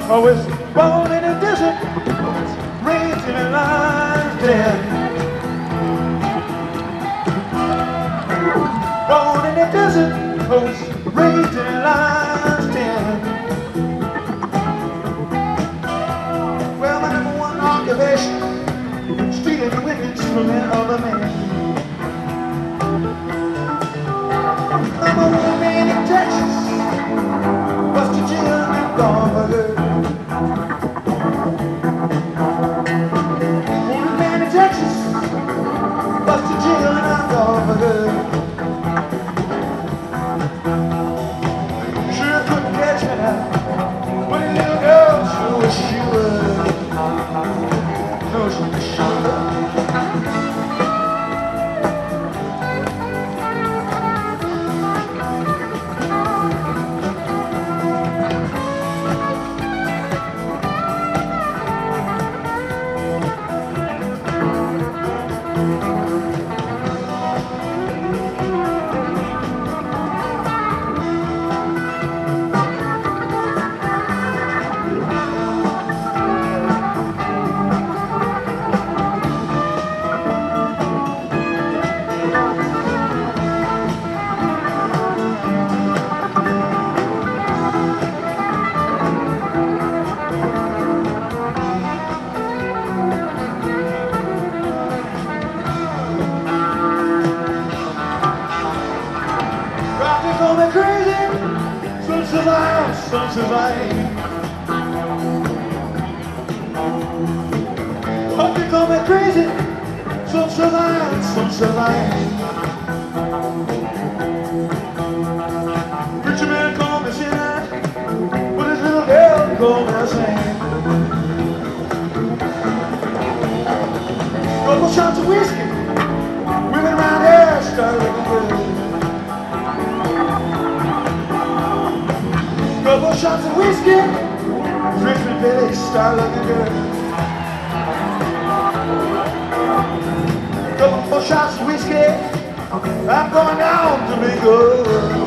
I was born in a desert, raised in a lion's den. Born in a desert, I was raised in a lion's den. Well, my number one occupation, stealing the wickets from another man. Number one man in Texas, busted jail and gone for good. One man in Texas, busted jail and I'm gone for good. Sure couldn't catch me now, but a little girl sure wish she would. No, she wish she would. Call me crazy, some survive, some survive. Oh, they call me crazy, some survive, some survive. Preacher man call me sinner, but his little girl call me a saint. Couple shots of whiskey, women around here start looking good. Couple shots of whiskey, drinking Billy, start looking good. Couple more shots of whiskey, I'm going down to be good.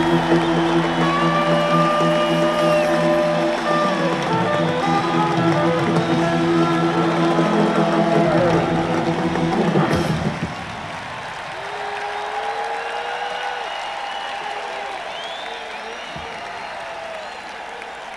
Thank